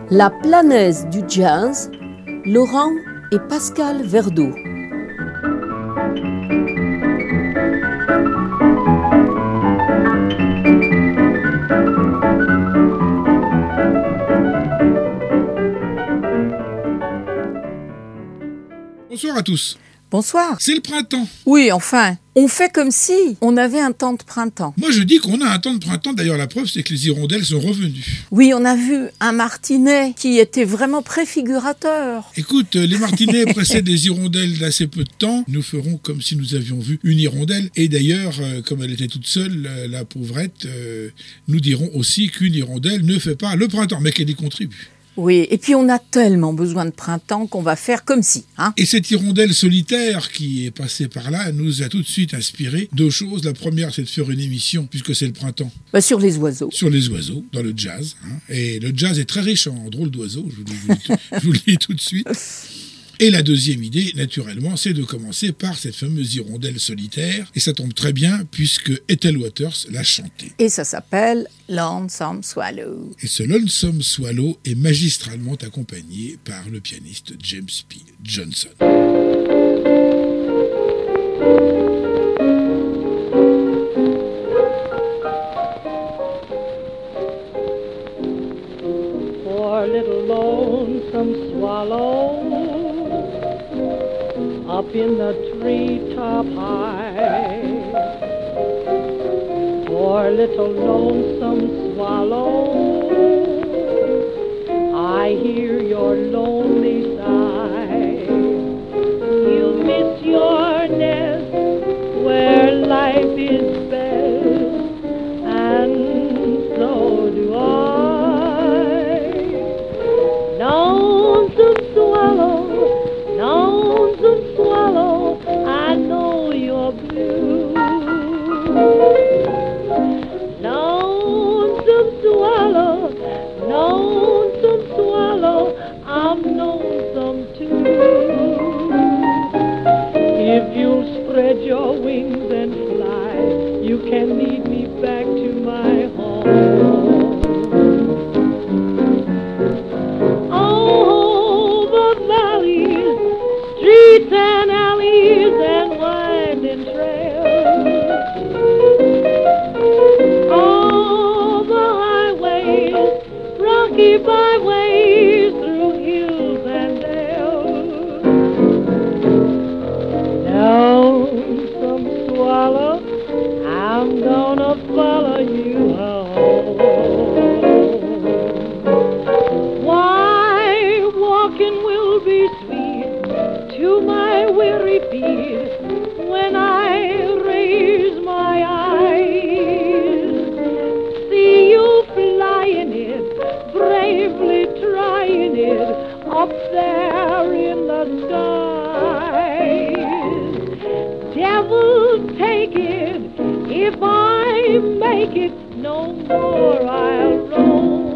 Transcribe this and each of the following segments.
La Planaise du jazz, Laurent et Pascal Verdeau. Bonsoir à tous. Bonsoir. C'est le printemps. Oui, enfin, on fait comme si on avait un temps de printemps. Moi, je dis qu'on a un temps de printemps. D'ailleurs, la preuve, c'est que les hirondelles sont revenues. Oui, on a vu un martinet qui était vraiment préfigurateur. Écoute, les martinets précèdent les hirondelles d'assez peu de temps. Nous ferons comme si nous avions vu une hirondelle. Et d'ailleurs, comme elle était toute seule, la pauvrette, nous dirons aussi qu'une hirondelle ne fait pas le printemps, mais qu'elle y contribue. Oui, et puis on a tellement besoin de printemps qu'on va faire comme si, hein. Et cette hirondelle solitaire qui est passée par là nous a tout de suite inspiré deux choses. La première, c'est de faire une émission, puisque c'est le printemps. Sur les oiseaux. Sur les oiseaux, dans le jazz. Et le jazz est très riche en drôles d'oiseaux, je vous le dis tout de suite. Et la deuxième idée, naturellement, c'est de commencer par cette fameuse hirondelle solitaire. Et ça tombe très bien, puisque Ethel Waters l'a chantée. Et ça s'appelle Lonesome Swallow. Et ce Lonesome Swallow est magistralement accompagné par le pianiste James P. Johnson. Poor little lonesome swallow, up in the treetop high. Poor little lonesome swallow, I hear your lonely sigh. You miss your nest where life is best, and so do I. Lonesome swallow, lonesome swallow, I know you're blue. Lonesome swallow, lonesome swallow, I'm lonesome too. If you'll spread your wings and fly, you can lead me back to my home. Streets and alleys and winding trails, all the highways, rocky byways through hills and dales. Lonesome swallow, I'm gonna follow you home. Why, walking will be sweet to my weary feet when I raise my eyes. See you flying it, bravely trying it, up there in the skies. Devil take it, if I make it, no more I'll roam.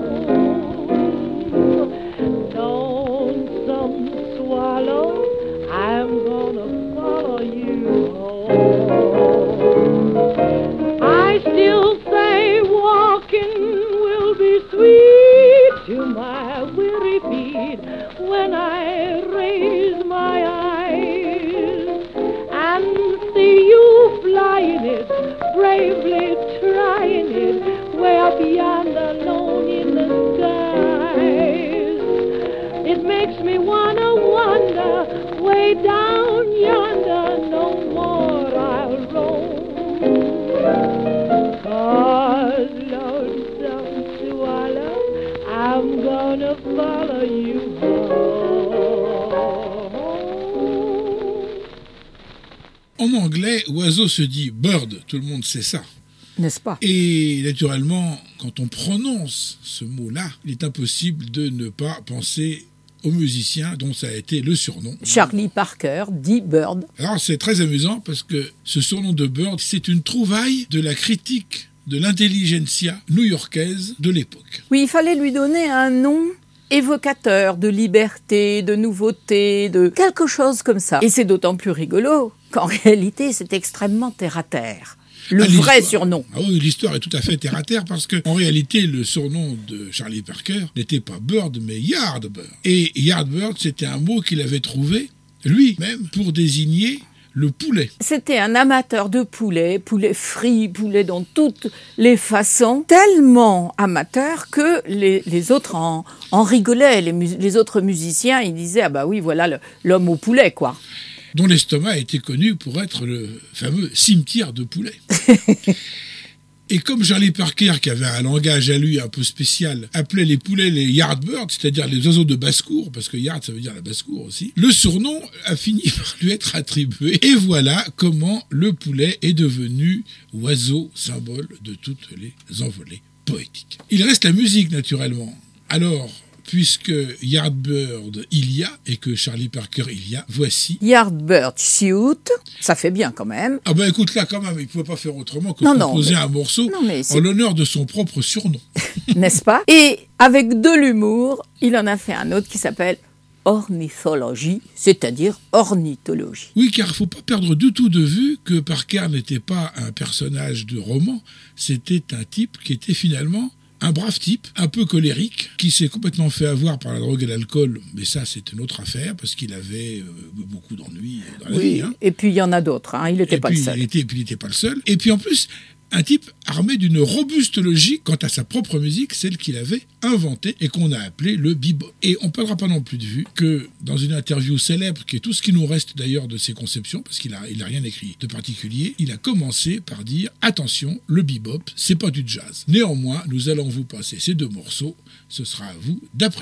Lonesome swallow, I'm gonna follow you home. I still say walking will be sweet to my weary feet when I raise my eyes and see you flying it, bravely trying it, way beyond alone in the skies. It makes me wanna wander way down yonder, no more I'll roam. 'Cause lonesome swallow, I'm gonna follow you home. En anglais, oiseau se dit bird, tout le monde sait ça. N'est-ce pas? Et naturellement, quand on prononce ce mot-là, il est impossible de ne pas penser au musicien dont ça a été le surnom. Charlie Parker, dit Bird. Alors c'est très amusant parce que ce surnom de Bird, c'est une trouvaille de la critique de l'intelligentsia new-yorkaise de l'époque. Oui, il fallait lui donner un nom évocateur de liberté, de nouveauté, de quelque chose comme ça. Et c'est d'autant plus rigolo qu'en réalité, c'est extrêmement terre-à-terre. Le vrai surnom. Ah oui, l'histoire est tout à fait terre à terre parce qu'en réalité, le surnom de Charlie Parker n'était pas Bird, mais Yardbird. Et Yardbird, c'était un mot qu'il avait trouvé, lui-même, pour désigner le poulet. C'était un amateur de poulet frit, poulet dans toutes les façons, tellement amateur que les autres en rigolaient. Les autres musiciens, ils disaient « Ah bah oui, voilà l'homme au poulet, quoi ». Dont l'estomac était connu pour être le fameux cimetière de poulets. Et comme Charlie Parker, qui avait un langage à lui un peu spécial, appelait les poulets les Yardbirds, c'est-à-dire les oiseaux de basse-cour, parce que Yard, ça veut dire la basse-cour aussi, le surnom a fini par lui être attribué. Et voilà comment le poulet est devenu oiseau symbole de toutes les envolées poétiques. Il reste la musique, naturellement. Alors, puisque Yardbird il y a et que Charlie Parker il y a, voici Yardbird Shoot, ça fait bien quand même. Ah ben écoute là quand même, il ne pouvait pas faire autrement que composer un morceau en l'honneur de son propre surnom. N'est-ce pas? Et avec de l'humour, il en a fait un autre qui s'appelle Ornithologie, c'est-à-dire ornithologie. Oui, car il ne faut pas perdre du tout de vue que Parker n'était pas un personnage de roman, c'était un type qui était finalement un brave type, un peu colérique, qui s'est complètement fait avoir par la drogue et l'alcool, mais ça c'est une autre affaire, parce qu'il avait beaucoup d'ennuis dans la vie. Hein. Et puis il y en a d'autres, il n'était pas le seul. Il n'était pas le seul. Et puis en plus, un type armé d'une robuste logique quant à sa propre musique, celle qu'il avait inventée et qu'on a appelée le bebop. Et on ne perdra pas non plus de vue que dans une interview célèbre, qui est tout ce qui nous reste d'ailleurs de ses conceptions, parce qu'il a rien écrit de particulier, il a commencé par dire « Attention, le bebop, c'est pas du jazz. Néanmoins, nous allons vous passer ces deux morceaux, ce sera à vous d'apprécier. »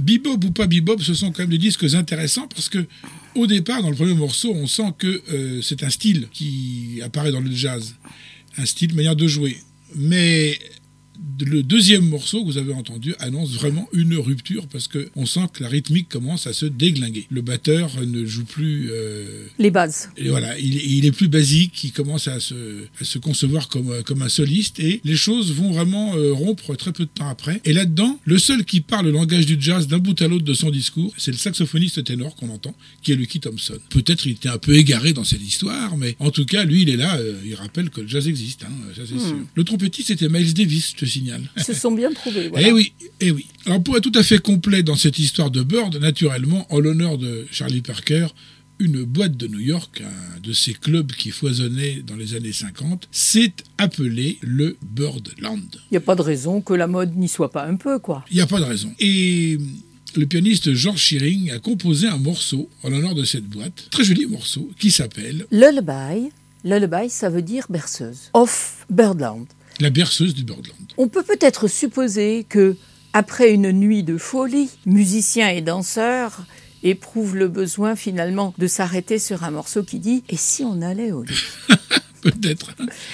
Bebop ou pas bebop, ce sont quand même des disques intéressants parce que au départ, dans le premier morceau, on sent que c'est un style qui apparaît dans le jazz, un style, manière de jouer. Mais le deuxième morceau que vous avez entendu annonce vraiment une rupture parce que on sent que la rythmique commence à se déglinguer. Le batteur ne joue plus les bases. Et voilà, il est plus basique, il commence à se concevoir comme un soliste et les choses vont vraiment rompre très peu de temps après. Et là-dedans, le seul qui parle le langage du jazz d'un bout à l'autre de son discours, c'est le saxophoniste ténor qu'on entend, qui est Lucky Thompson. Peut-être il était un peu égaré dans cette histoire, mais en tout cas, lui, il est là, il rappelle que le jazz existe, hein, ça c'est sûr. Le trompettiste, c'était Miles Davis, je te signale. Ils se sont bien trouvés, voilà. Eh oui. Alors pour être tout à fait complet dans cette histoire de Bird, naturellement, en l'honneur de Charlie Parker, une boîte de New York, un de ces clubs qui foisonnaient dans les années 50, s'est appelé le Birdland. Il n'y a pas de raison que la mode n'y soit pas un peu, quoi. Il n'y a pas de raison. Et le pianiste George Shearing a composé un morceau en l'honneur de cette boîte, très joli morceau, qui s'appelle Lullaby. Lullaby, ça veut dire berceuse. Of Birdland. La berceuse du Birdland. On peut peut-être supposer que, après une nuit de folie, musiciens et danseurs éprouvent le besoin finalement de s'arrêter sur un morceau qui dit « Et si on allait au lit ?» Peut-être.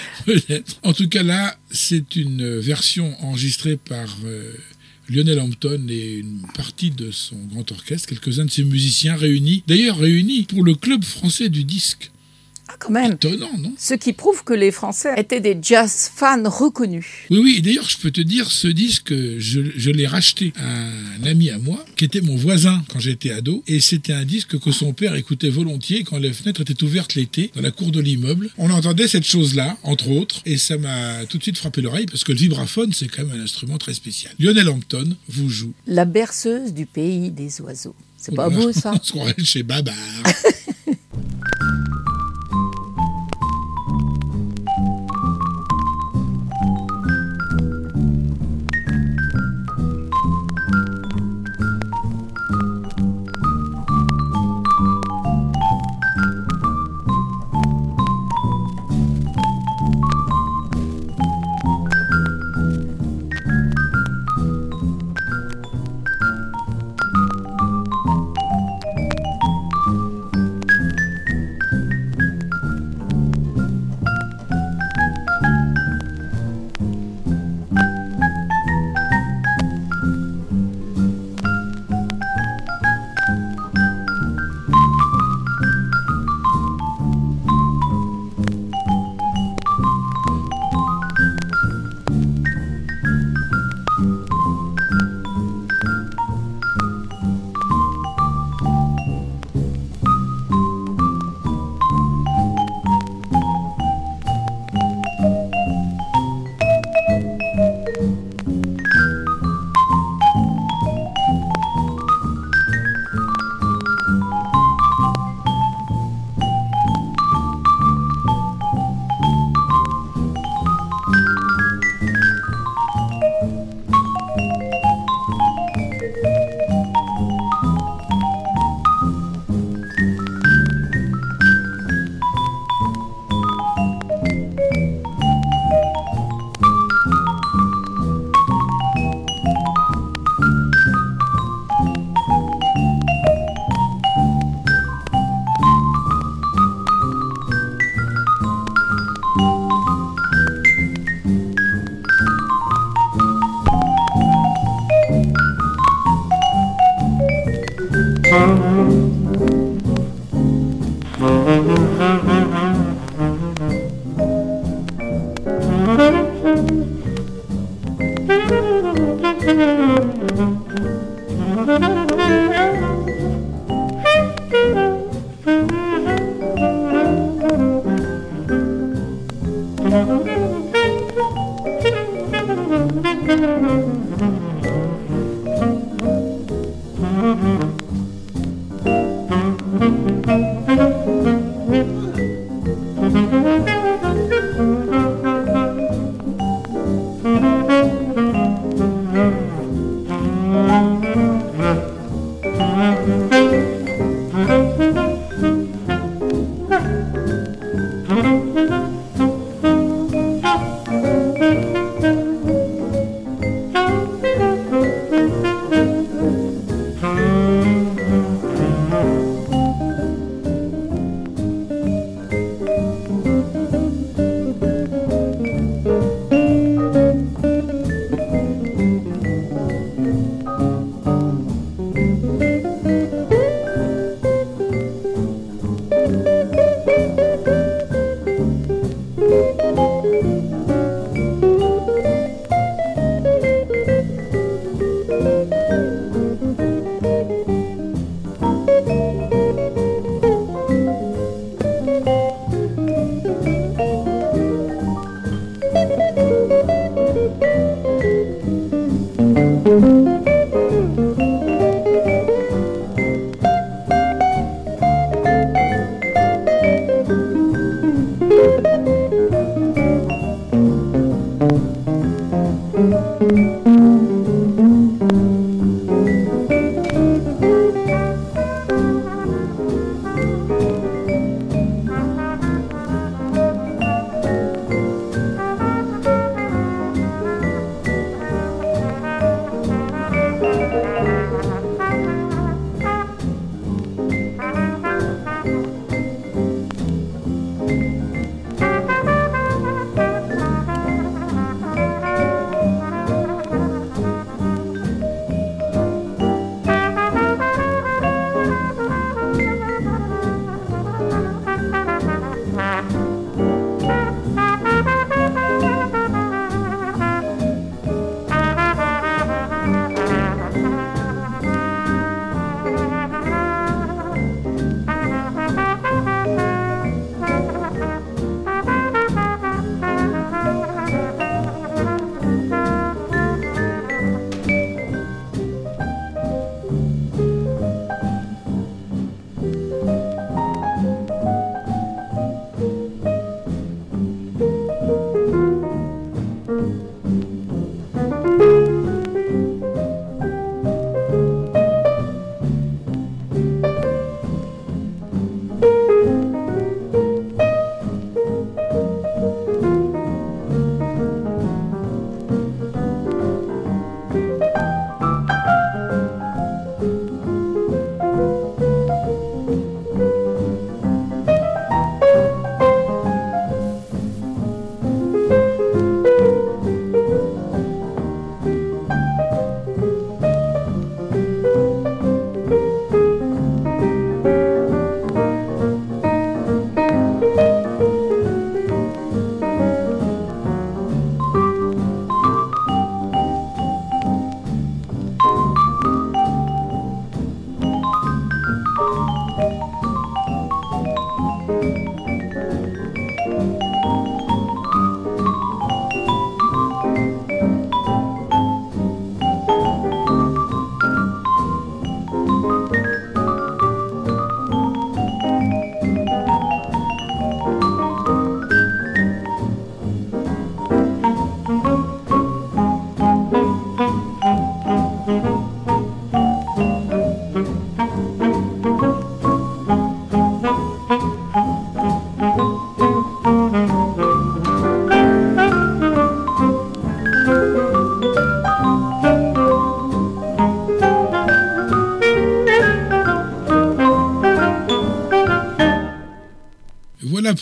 En tout cas là, c'est une version enregistrée par Lionel Hampton et une partie de son grand orchestre, quelques-uns de ses musiciens réunis pour le Club français du disque. Ah, quand même. Étonnant, non? Ce qui prouve que les Français étaient des jazz fans reconnus. Oui, et d'ailleurs, je peux te dire, ce disque, je l'ai racheté à un ami à moi, qui était mon voisin quand j'étais ado, et c'était un disque que son père écoutait volontiers quand les fenêtres étaient ouvertes l'été, dans la cour de l'immeuble. On entendait cette chose-là, entre autres, et ça m'a tout de suite frappé l'oreille, parce que le vibraphone, c'est quand même un instrument très spécial. Lionel Hampton vous joue La berceuse du pays des oiseaux. C'est pas beau, ça? On se croirait chez Babar.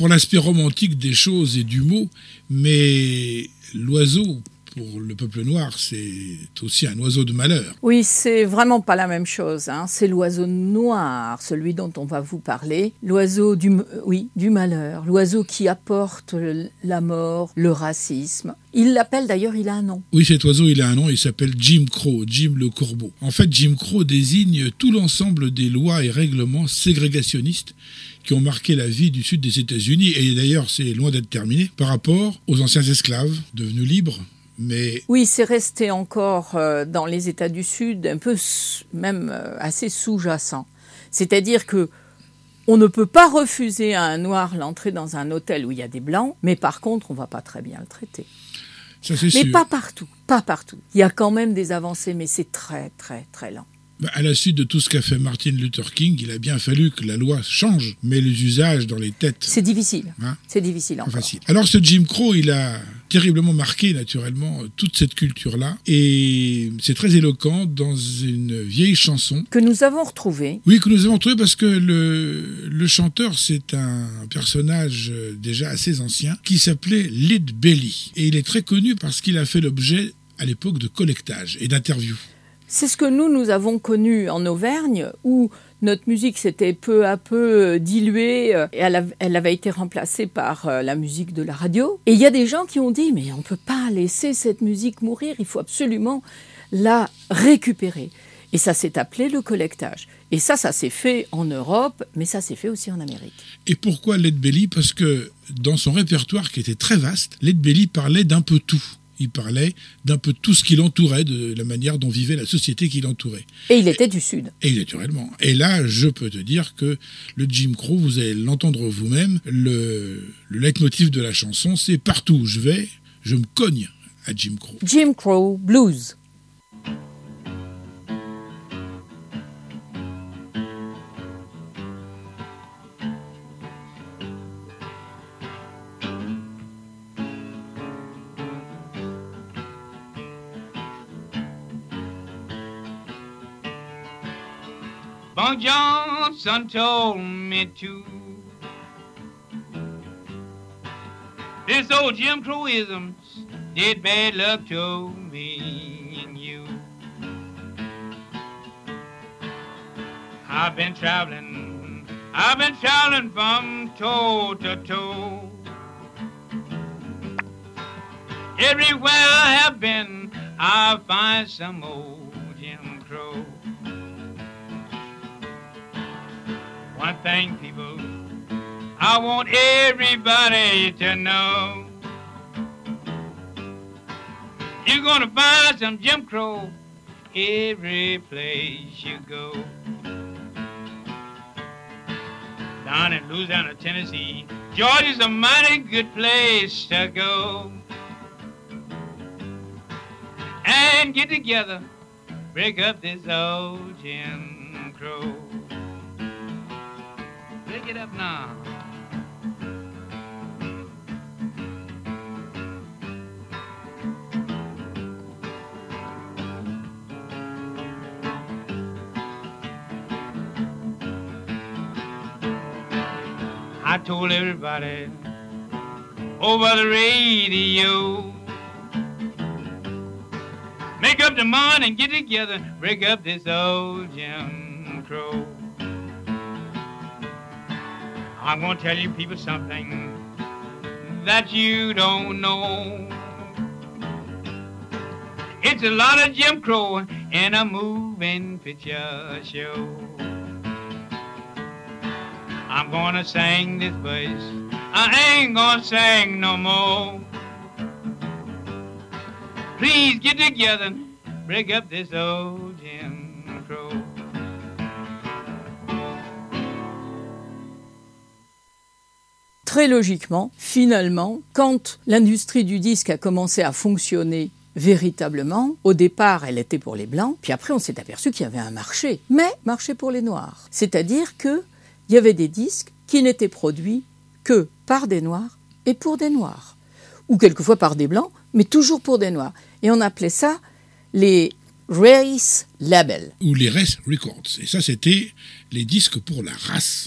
pour l'aspect romantique des choses et du mot, mais l'oiseau, pour le peuple noir, c'est aussi un oiseau de malheur. Oui, c'est vraiment pas la même chose, hein. C'est l'oiseau noir, celui dont on va vous parler. L'oiseau du malheur. L'oiseau qui apporte la mort, le racisme. Il l'appelle d'ailleurs, il a un nom. Oui, cet oiseau, il a un nom, il s'appelle Jim Crow, Jim le corbeau. En fait, Jim Crow désigne tout l'ensemble des lois et règlements ségrégationnistes qui ont marqué la vie du sud des États-Unis. Et d'ailleurs, c'est loin d'être terminé par rapport aux anciens esclaves devenus libres. Mais... Oui, c'est resté encore dans les États du Sud un peu même assez sous-jacent. C'est-à-dire que on ne peut pas refuser à un noir l'entrée dans un hôtel où il y a des blancs, mais par contre, on ne va pas très bien le traiter. Ça, c'est mais sûr. pas partout. Il y a quand même des avancées, mais c'est très, très, très lent. À la suite de tout ce qu'a fait Martin Luther King, il a bien fallu que la loi change, mais les usages dans les têtes... C'est difficile. Hein, c'est difficile encore. Facile. Alors ce Jim Crow, il a terriblement marqué naturellement toute cette culture-là, et c'est très éloquent dans une vieille chanson. Que nous avons retrouvée. Oui, que nous avons retrouvée parce que le chanteur, c'est un personnage déjà assez ancien, qui s'appelait Lead Belly. Et il est très connu parce qu'il a fait l'objet à l'époque de collectage et d'interviews. C'est ce que nous avons connu en Auvergne, où notre musique s'était peu à peu diluée et elle avait été remplacée par la musique de la radio. Et il y a des gens qui ont dit « mais on ne peut pas laisser cette musique mourir, il faut absolument la récupérer ». Et ça s'est appelé le collectage. Et ça s'est fait en Europe, mais ça s'est fait aussi en Amérique. Et pourquoi Lead Belly ? Parce que dans son répertoire qui était très vaste, Lead Belly parlait d'un peu tout. Il parlait d'un peu tout ce qui l'entourait, de la manière dont vivait la société qui l'entourait. Et il était du Sud. Et naturellement. Et là, je peux te dire que le Jim Crow, vous allez l'entendre vous-même, le leitmotiv de la chanson, c'est « Partout où je vais, je me cogne à Jim Crow ». Jim Crow Blues. Bunk Johnson told me to. This old Jim Crowism did bad luck to me and you. I've been traveling from toe to toe. Everywhere I have been, I find some old Jim Crow. One thing, people, I want everybody to know. You're gonna find some Jim Crow every place you go. Down in Louisiana, Tennessee, Georgia's a mighty good place to go. And get together, break up this old Jim Crow. Break it up now. I told everybody over the radio, make up the mind and get together, break up this old Jim Crow. I'm gonna tell you people something that you don't know. It's a lot of Jim Crow in a moving picture show. I'm gonna sing this verse, I ain't gonna sing no more. Please get together, break up this old Jim Crow. Très logiquement, finalement, quand l'industrie du disque a commencé à fonctionner véritablement, au départ, elle était pour les Blancs, puis après, on s'est aperçu qu'il y avait un marché, mais marché pour les Noirs. C'est-à-dire qu'il y avait des disques qui n'étaient produits que par des Noirs et pour des Noirs, ou quelquefois par des Blancs, mais toujours pour des Noirs. Et on appelait ça les Race Labels. Ou les Race Records. Et ça, c'était les disques pour la race.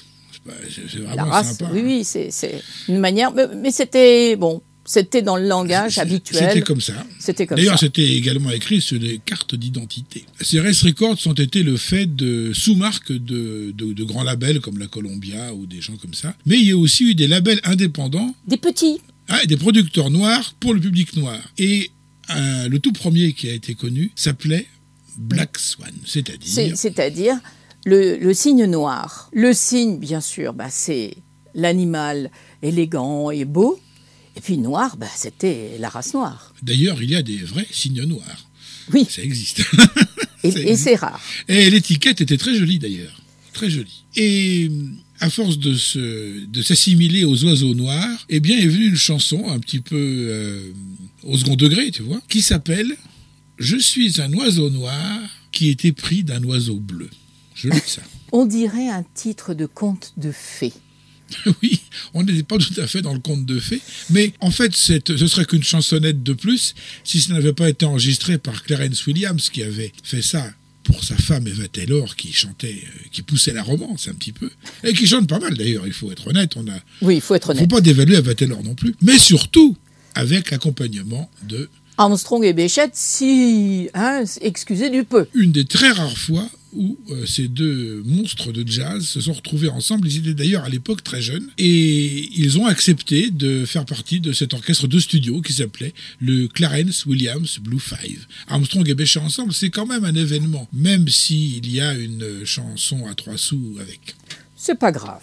C'est La vraiment race, sympa. oui, c'est une manière... Mais c'était, bon, c'était dans le langage habituel. C'était comme ça. C'était comme D'ailleurs, ça. c'était également écrit sur des cartes d'identité. Ces race records ont été le fait de sous-marques de grands labels comme la Columbia ou des gens comme ça. Mais il y a aussi eu des labels indépendants, Des petits. des producteurs noirs pour le public noir. Et le tout premier qui a été connu s'appelait Black Swan, C'est-à-dire le cygne noir. Le cygne, bien sûr, c'est l'animal élégant et beau. Et puis noir, c'était la race noire. D'ailleurs, il y a des vrais cygnes noirs. Oui. Ça existe. Et c'est rare. Et l'étiquette était très jolie d'ailleurs. Très jolie. Et à force de s'assimiler aux oiseaux noirs, eh bien est venue une chanson un petit peu au second degré, tu vois, qui s'appelle « Je suis un oiseau noir qui était pris d'un oiseau bleu ». Je lis ça. On dirait un titre de conte de fées. Oui, on n'était pas tout à fait dans le conte de fées, mais en fait, ce serait qu'une chansonnette de plus si ça n'avait pas été enregistré par Clarence Williams, qui avait fait ça pour sa femme Eva Taylor, qui chantait, qui poussait la romance un petit peu, et qui chante pas mal d'ailleurs, il faut être honnête. Oui, il faut être honnête. Faut pas dévaluer Eva Taylor non plus, mais surtout avec l'accompagnement de Armstrong et Béchette, excusez du peu. Une des très rares fois où ces deux monstres de jazz se sont retrouvés ensemble. Ils étaient d'ailleurs à l'époque très jeunes et ils ont accepté de faire partie de cet orchestre de studio qui s'appelait le Clarence Williams Blue Five. Armstrong et Béchet ensemble, c'est quand même un événement, même s'il y a une chanson à 3 sous avec. C'est pas grave.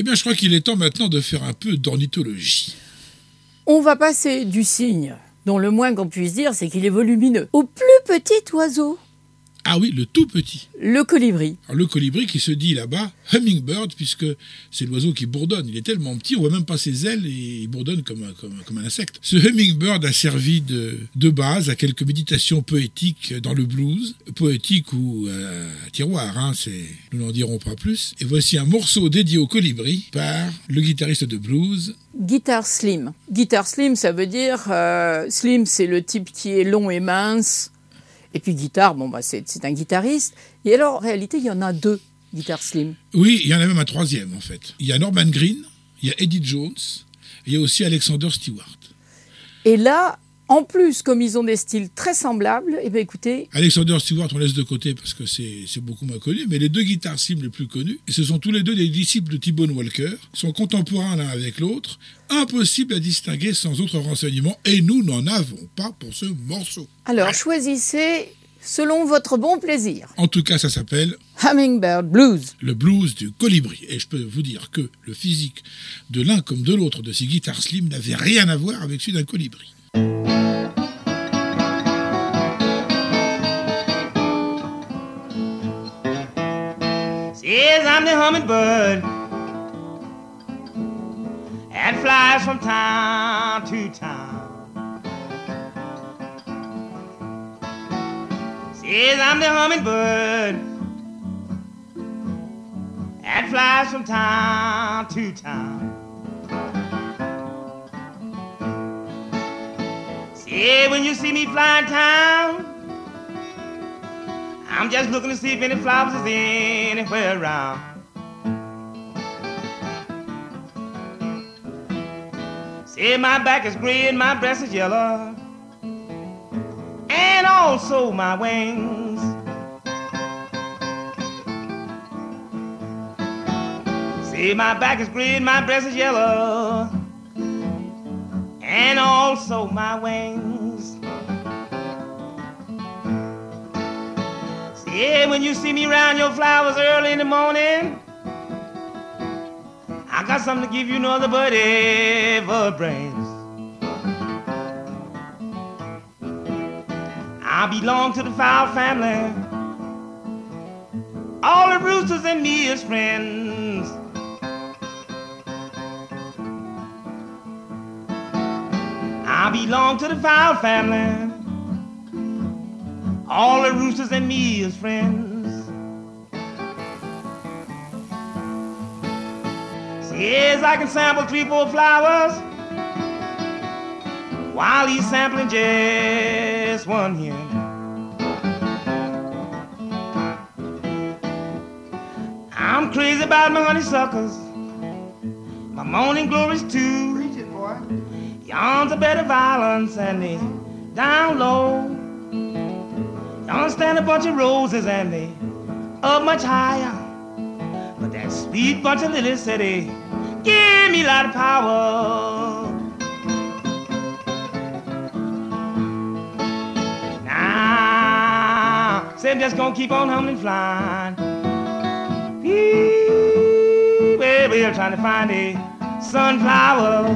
bien, je crois qu'il est temps maintenant de faire un peu d'ornithologie. On va passer du cygne, dont le moins qu'on puisse dire, c'est qu'il est volumineux, au plus petit oiseau, Ah oui, le tout petit. le colibri. Alors, le colibri qui se dit là-bas hummingbird, puisque c'est l'oiseau qui bourdonne. Il est tellement petit, on voit même pas ses ailes et il bourdonne comme un insecte. Ce hummingbird a servi de base à quelques méditations poétiques dans le blues. Poétique ou tiroir, hein, nous n'en dirons pas plus. Et voici un morceau dédié au colibri par le guitariste de blues. Guitare slim. Guitare slim, ça veut dire... slim, c'est le type qui est long et mince. Et puis guitare, c'est un guitariste. Et alors, en réalité, il y en a 2 guitares slim. Oui, il y en a même un troisième, en fait. Il y a Norman Green, il y a Eddie Jones, et il y a aussi Alexander Stewart. Et là, en plus, comme ils ont des styles très semblables, eh bien écoutez... Alexander Stewart, on laisse de côté parce que c'est beaucoup moins connu, mais les 2 guitares slim les plus connues, et ce sont tous les 2 des disciples de T-Bone Walker, sont contemporains l'un avec l'autre, impossible à distinguer sans autre renseignement, et nous n'en avons pas pour ce morceau. Alors, choisissez selon votre bon plaisir. En tout cas, ça s'appelle Hummingbird Blues. le blues du colibri. Et je peux vous dire que le physique de l'un comme de l'autre de ces guitares slim n'avait rien à voir avec celui d'un colibri. Says I'm the hummingbird that flies from town to town. Says I'm the hummingbird that flies from town to town. Say when you see me flying town, I'm just looking to see if any flowers is anywhere around. Say my back is gray and my breast is yellow, and also my wings. Say my back is gray and my breast is yellow, and also my wings. Yeah, when you see me round your flowers early in the morning, I got something to give you no other but ever brings. I belong to the fowl family. All the roosters and me is friends. I belong to the fowl family. All the roosters and me is friends. Says I can sample 3-4 flowers while he's sampling just one here. I'm crazy about my honeysuckers, my morning glories too. Preach it, boy. Yawns a bed of violence and they down low. Don't stand a bunch of roses and they up much higher. But that sweet bunch of lilies said they give me a lot of power. Now, say I'm just gonna keep on humming and flying. We're trying to find a sunflower.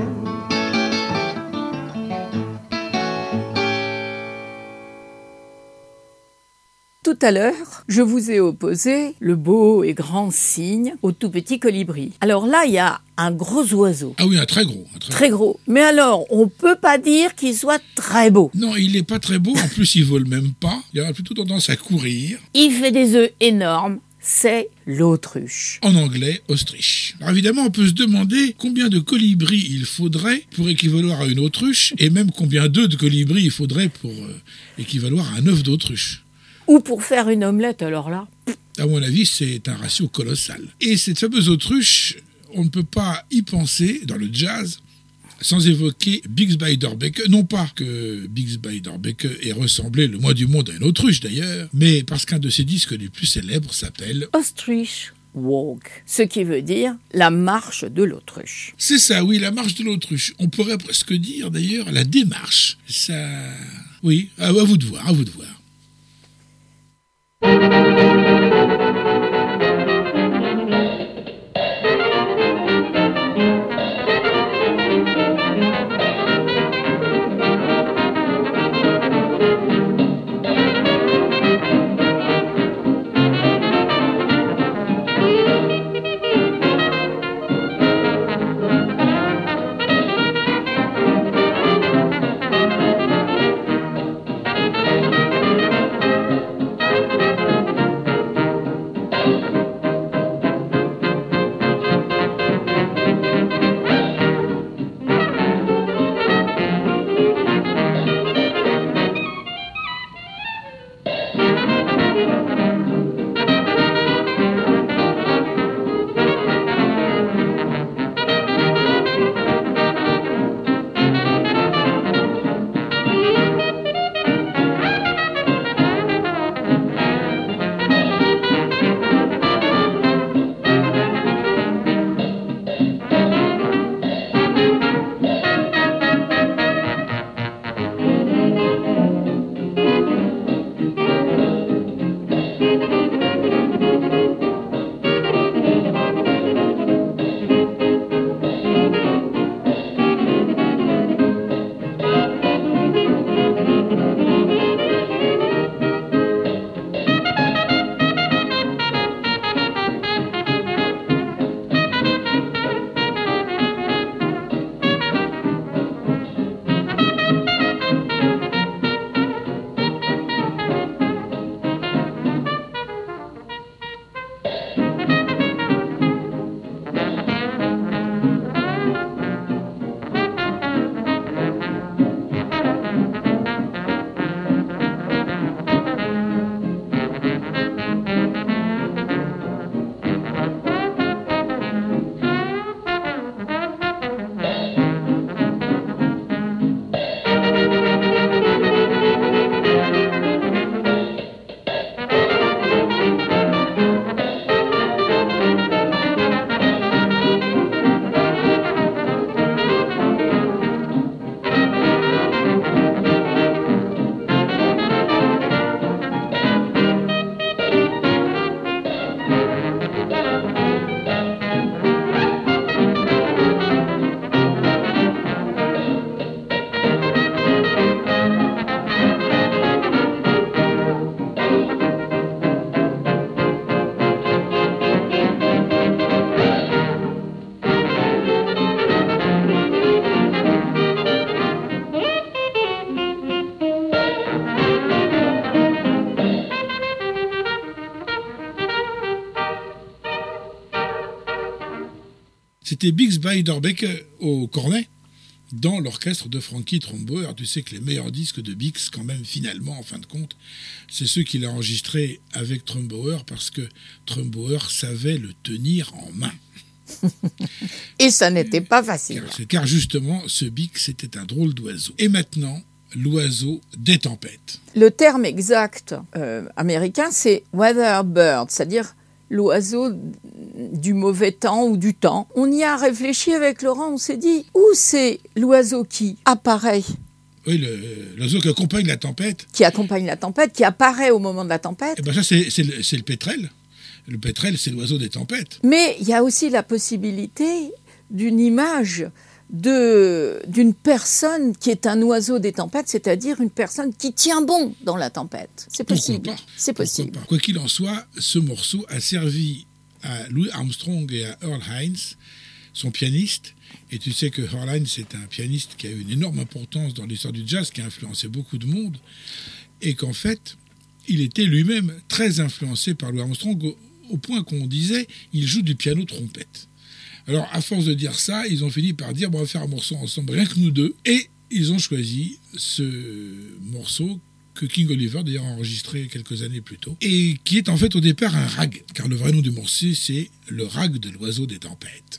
Tout à l'heure, je vous ai opposé le beau et grand cygne au tout petit colibri. Alors là, il y a un gros oiseau. Ah oui, un très gros. Très gros. Mais alors, on peut pas dire qu'il soit très beau. Non, il n'est pas très beau. En plus, il vole même pas. Il aura plutôt tendance à courir. Il fait des œufs énormes. C'est l'autruche. En anglais, ostrich. Alors évidemment, on peut se demander combien de colibris il faudrait pour équivaloir à une autruche, et même combien d'œufs de colibri il faudrait pour équivaloir à un œuf d'autruche. Ou pour faire une omelette, alors là. À mon avis, c'est un ratio colossal. Et cette fameuse autruche, on ne peut pas y penser dans le jazz sans évoquer Bix Beiderbecke. Non pas que Bix Beiderbecke ait ressemblé le moins du monde à une autruche d'ailleurs, mais parce qu'un de ses disques les plus célèbres s'appelle Ostrich Walk, ce qui veut dire la marche de l'autruche. C'est ça, oui, la marche de l'autruche. On pourrait presque dire d'ailleurs la démarche. Ça... Oui, à vous de voir, à vous de voir. c'était Bix Beiderbecke au cornet, dans l'orchestre de Frankie Trumbauer. Tu sais que les meilleurs disques de Bix, quand même, finalement, en fin de compte, c'est ceux qu'il a enregistrés avec Trumbauer, parce que Trumbauer savait le tenir en main. Et ça n'était pas facile. Car justement, ce Bix était un drôle d'oiseau. Et maintenant, l'oiseau des tempêtes. Le terme exact américain, c'est weather bird, c'est-à-dire l'oiseau du mauvais temps ou du temps. On y a réfléchi avec Laurent, on s'est dit, où c'est l'oiseau qui apparaît? Oui, l'oiseau qui accompagne la tempête. Qui accompagne la tempête, qui apparaît au moment de la tempête. Eh ben ça, c'est le pétrel. Le pétrel, c'est l'oiseau des tempêtes. Mais il y a aussi la possibilité d'une image d'une personne qui est un oiseau des tempêtes, c'est-à-dire une personne qui tient bon dans la tempête. C'est possible. Pourquoi pas? C'est possible. Quoi qu'il en soit, ce morceau a servi à Louis Armstrong et à Earl Hines, son pianiste. Et tu sais que Earl Hines est un pianiste qui a eu une énorme importance dans l'histoire du jazz, qui a influencé beaucoup de monde. Et qu'en fait, il était lui-même très influencé par Louis Armstrong, au point qu'on disait il joue du piano-trompette. Alors, à force de dire ça, ils ont fini par dire, bon, on va faire un morceau ensemble, rien que nous deux. Et ils ont choisi ce morceau que King Oliver, d'ailleurs, a enregistré quelques années plus tôt, et qui est en fait au départ un rag, car le vrai nom du morceau, c'est le rag de l'oiseau des tempêtes.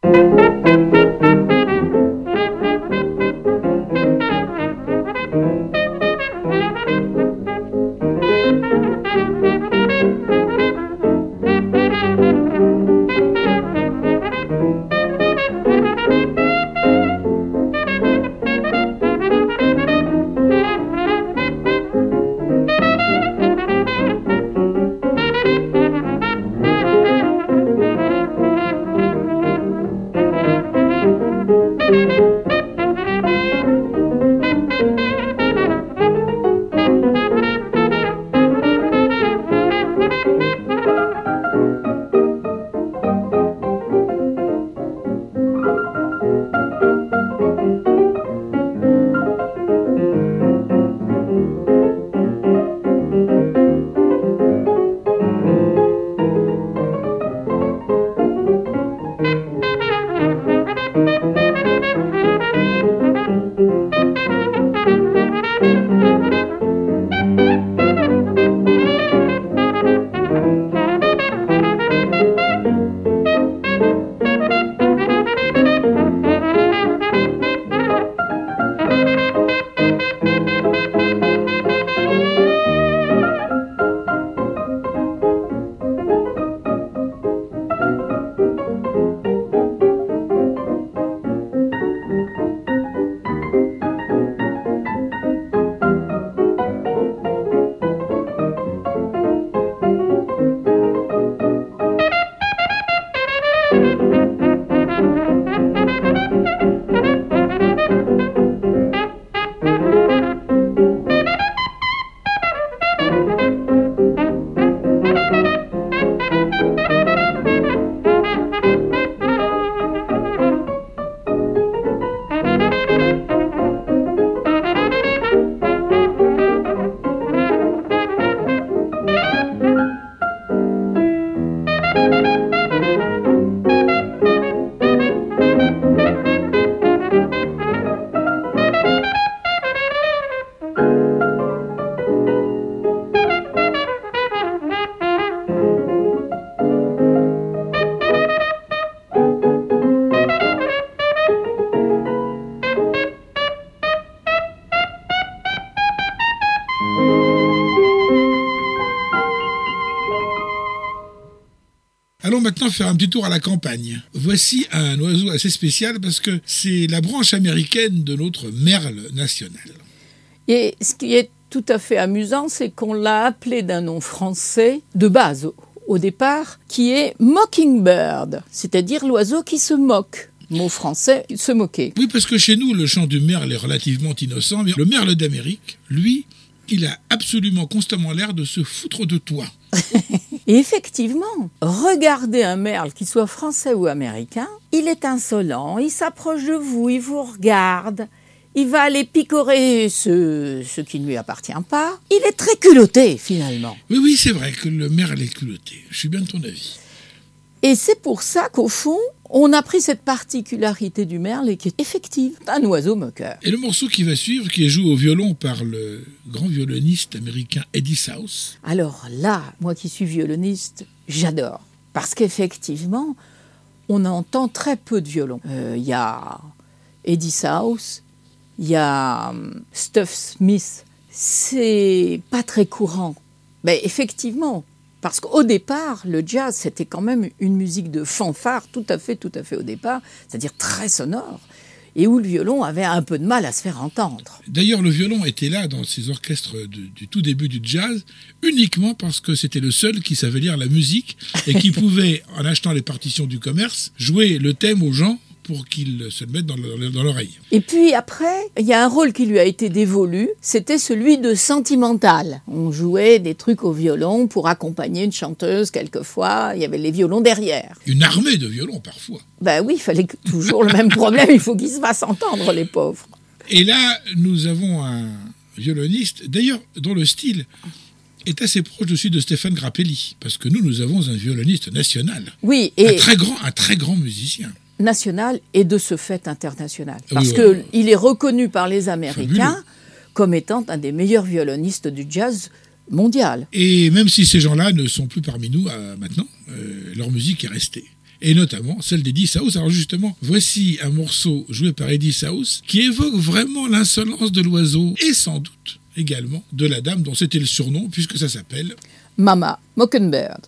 Allons maintenant faire un petit tour à la campagne. Voici un oiseau assez spécial parce que c'est la branche américaine de notre merle national. Et ce qui est tout à fait amusant, c'est qu'on l'a appelé d'un nom français de base au départ, qui est mockingbird, c'est-à-dire l'oiseau qui se moque. Mot français, se moquer. Oui, parce que chez nous, le chant du merle est relativement innocent, mais le merle d'Amérique, lui, il a absolument constamment l'air de se foutre de toi. Et effectivement, regardez un merle, qu'il soit français ou américain, il est insolent, il s'approche de vous, il vous regarde, il va aller picorer ce qui ne lui appartient pas. Il est très culotté, finalement. Oui, c'est vrai que le merle est culotté. Je suis bien de ton avis. Et c'est pour ça qu'au fond, on a pris cette particularité du merle et qui est effective, un oiseau moqueur. Et le morceau qui va suivre, qui est joué au violon par le grand violoniste américain Eddie South. Alors là, moi qui suis violoniste, j'adore. Parce qu'effectivement, on entend très peu de violon. Il y a Eddie South, il y a Stuff Smith. C'est pas très courant. Mais effectivement, parce qu'au départ, le jazz, c'était quand même une musique de fanfare, tout à fait au départ, c'est-à-dire très sonore, et où le violon avait un peu de mal à se faire entendre. D'ailleurs, le violon était là dans ces orchestres du tout début du jazz, uniquement parce que c'était le seul qui savait lire la musique et qui pouvait, en achetant les partitions du commerce, jouer le thème aux gens pour qu'ils se le mettent dans l'oreille. Et puis après, il y a un rôle qui lui a été dévolu, c'était celui de sentimental. On jouait des trucs au violon pour accompagner une chanteuse quelquefois, il y avait les violons derrière. Une armée de violons parfois. Ben oui, il fallait toujours le même problème, il faut qu'ils se fassent entendre, les pauvres. Et là, nous avons un violoniste, d'ailleurs, dont le style est assez proche de celui de Stéphane Grappelli, parce que nous avons un violoniste national. Oui, et un très grand musicien. National et de ce fait international. Oui, Parce qu'il est reconnu par les Américains fabuleux. Comme étant un des meilleurs violonistes du jazz mondial. Et même si ces gens-là ne sont plus parmi nous maintenant, leur musique est restée. Et notamment celle d'Eddie South. Alors justement, voici un morceau joué par Eddie South qui évoque vraiment l'insolence de l'oiseau et sans doute également de la dame dont c'était le surnom puisque ça s'appelle Mama Mockingbird.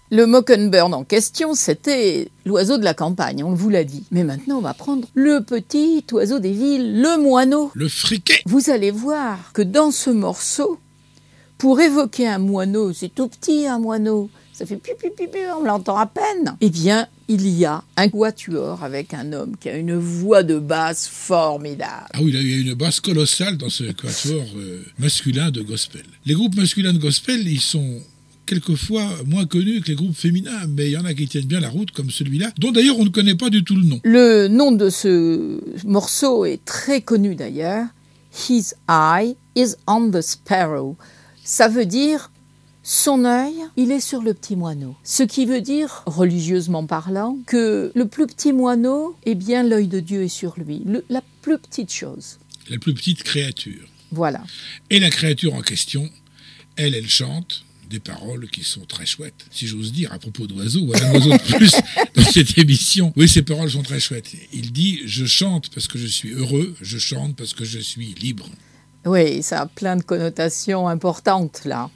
Le mockingbird en question, c'était l'oiseau de la campagne, on vous l'a dit. Mais maintenant, on va prendre le petit oiseau des villes, le moineau. Le friquet. Vous allez voir que dans ce morceau, pour évoquer un moineau, c'est tout petit un moineau, ça fait pi, on l'entend à peine. Eh bien, il y a un quatuor avec un homme qui a une voix de basse formidable. Ah oui, il y a une basse colossale dans ce quatuor masculin de gospel. Les groupes masculins de gospel, ils sont quelquefois moins connus que les groupes féminins, mais il y en a qui tiennent bien la route, comme celui-là, dont d'ailleurs on ne connaît pas du tout le nom. Le nom de ce morceau est très connu d'ailleurs. His eye is on the sparrow. Ça veut dire son œil, il est sur le petit moineau. Ce qui veut dire, religieusement parlant, que le plus petit moineau, eh bien l'œil de Dieu est sur lui. La plus petite chose. La plus petite créature. Voilà. Et la créature en question, elle chante des paroles qui sont très chouettes, si j'ose dire, à propos d'oiseaux, ou un oiseau de plus dans cette émission. Oui, ces paroles sont très chouettes. Il dit « Je chante parce que je suis heureux, je chante parce que je suis libre ». Oui, ça a plein de connotations importantes, là.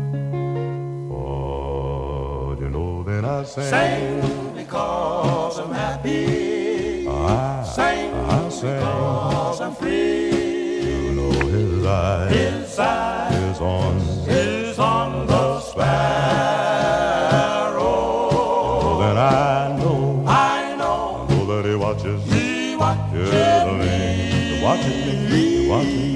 Oh, you know that I sing because I'm happy. I sing because I'm free. You know his eye is on the sparrow. Then I know that he watches me. He watches me. He watches me. He watches me.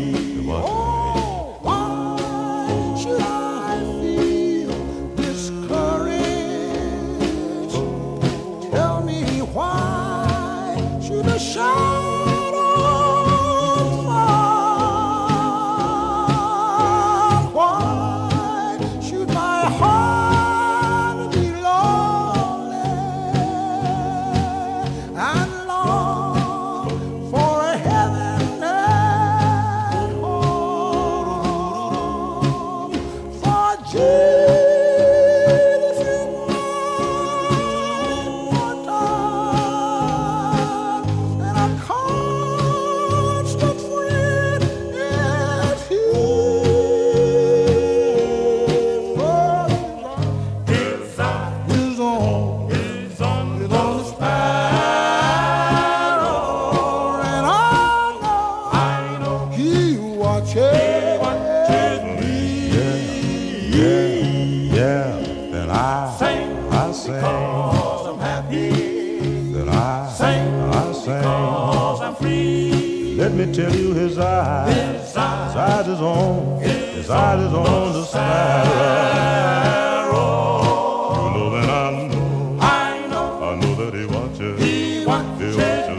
Let me tell you his eyes is on the sparrow. You know that I know that he watches me, he watches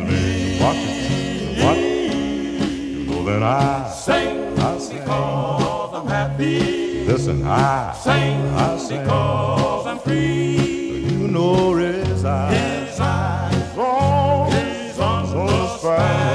me. You know that I sing because I'm happy. Listen, I sing because I'm free. You know his eyes on the sparrow.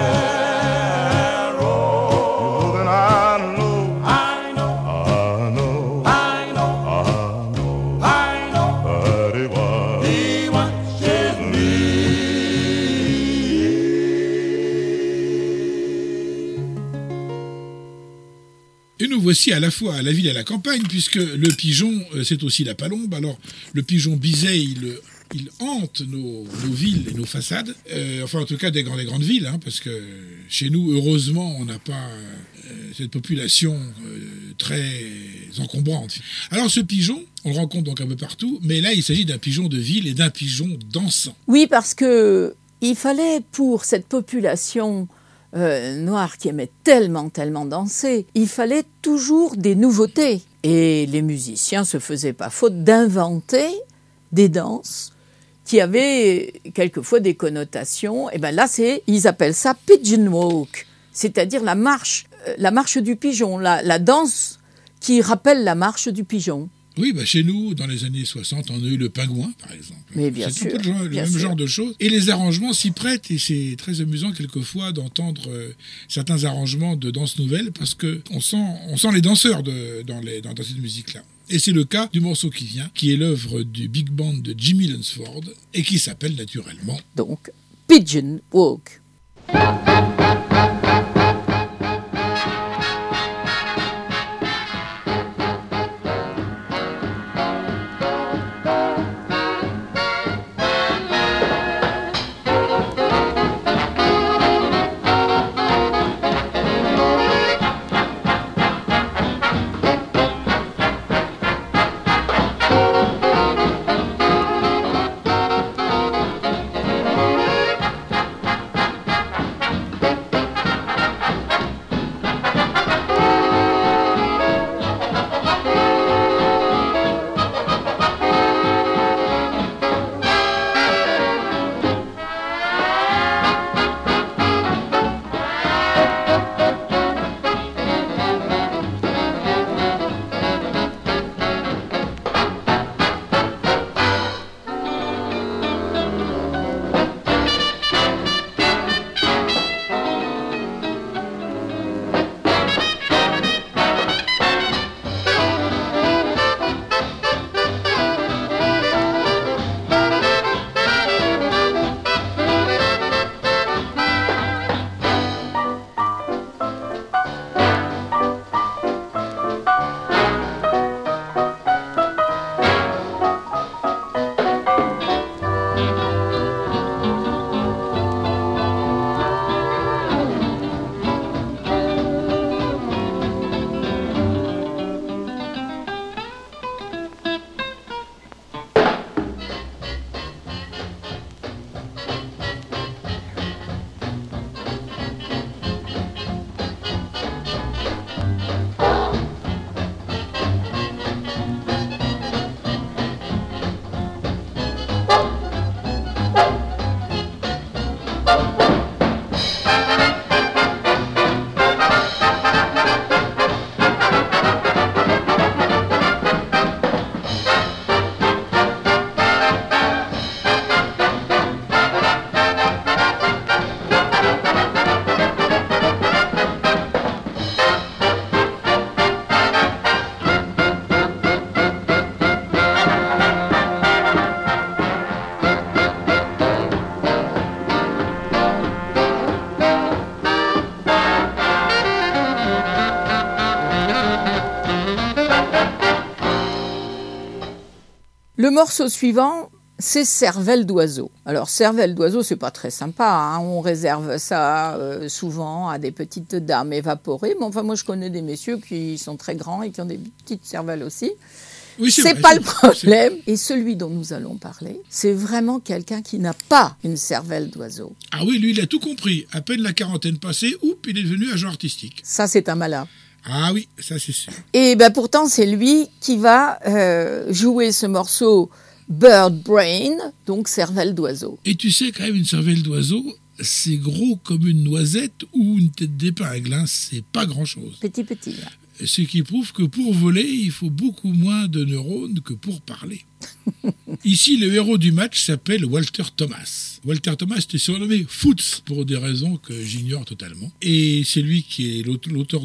Voici à la fois à la ville et à la campagne, puisque le pigeon, c'est aussi la palombe. Alors, le pigeon biset, il hante nos villes et nos façades, enfin en tout cas des grandes villes, hein, parce que chez nous, heureusement, on n'a pas cette population très encombrante. Alors ce pigeon, on le rencontre donc un peu partout, mais là il s'agit d'un pigeon de ville et d'un pigeon dansant. Oui, parce que il fallait pour cette population noire qui aimait tellement danser, il fallait toujours des nouveautés. Et les musiciens se faisaient pas faute d'inventer des danses qui avaient quelquefois des connotations. Et ben là, ils appellent ça pigeon walk, c'est-à-dire la marche du pigeon, la danse qui rappelle la marche du pigeon. Oui, chez nous, dans les années 60, on a eu le pingouin, par exemple. Mais bien sûr. C'est un peu le même genre de choses. Et les arrangements s'y prêtent, et c'est très amusant quelquefois d'entendre certains arrangements de danse nouvelle, parce qu'on sent les danseurs dans cette musique-là. Et c'est le cas du morceau qui vient, qui est l'œuvre du big band de Jimmy Lunsford, et qui s'appelle naturellement... Donc, Pigeon Walk. Le morceau suivant, c'est Cervelle d'oiseau. Alors, cervelle d'oiseau, c'est pas très sympa, hein. On réserve ça souvent à des petites dames évaporées. Mais enfin, moi, je connais des messieurs qui sont très grands et qui ont des petites cervelles aussi. Oui, c'est vrai, pas le problème. Et celui dont nous allons parler, c'est vraiment quelqu'un qui n'a pas une cervelle d'oiseau. Ah oui, lui, il a tout compris. À peine la quarantaine passée, il est devenu agent artistique. Ça, c'est un malin. Ah oui, ça c'est sûr. Et pourtant, c'est lui qui va jouer ce morceau Bird Brain, donc cervelle d'oiseau. Et tu sais, quand même, une cervelle d'oiseau, c'est gros comme une noisette ou une tête d'épingle, hein. C'est pas grand-chose. Petit. Ce qui prouve que pour voler, il faut beaucoup moins de neurones que pour parler. Ici, le héros du match s'appelle Walter Thomas. Walter Thomas était surnommé Foots pour des raisons que j'ignore totalement. Et c'est lui qui est l'auteur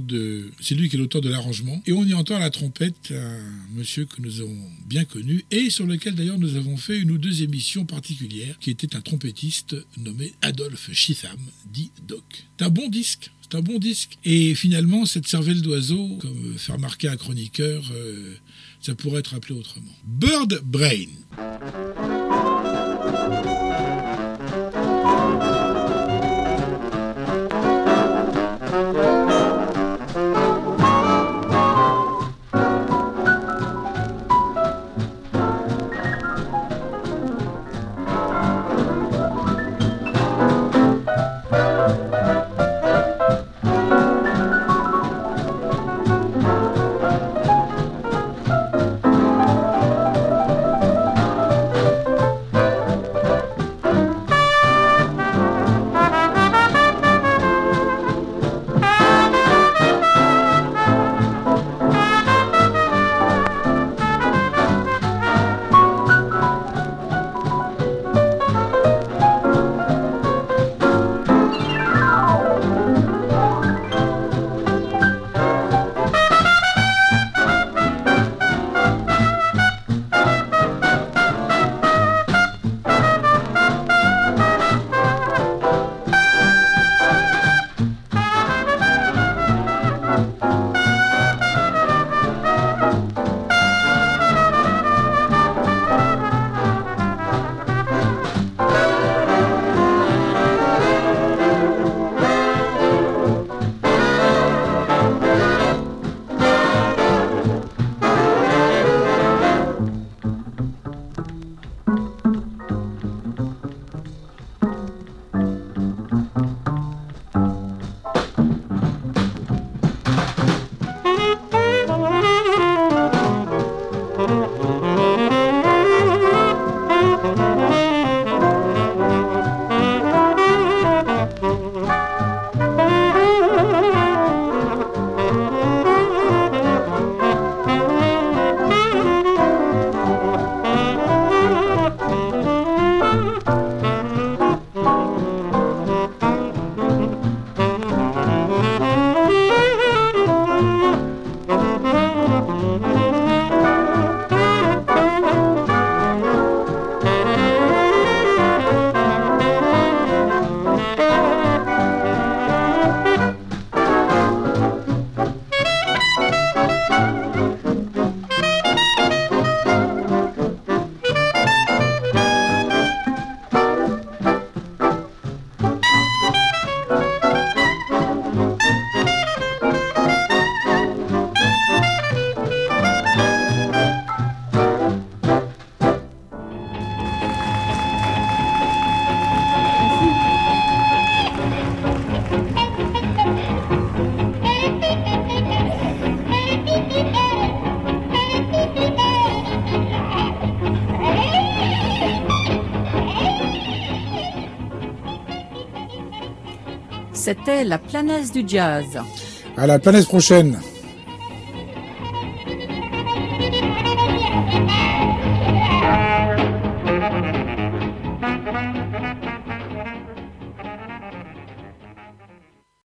de l'arrangement. Et on y entend à la trompette un monsieur que nous avons bien connu et sur lequel d'ailleurs nous avons fait une ou deux émissions particulières, qui était un trompettiste nommé Adolphe Chitham, dit Doc. C'est un bon disque. Et finalement, cette cervelle d'oiseau, comme fait remarquer un chroniqueur, ça pourrait être appelé autrement. Bird Brain. C'était la planète du jazz. À la planète prochaine.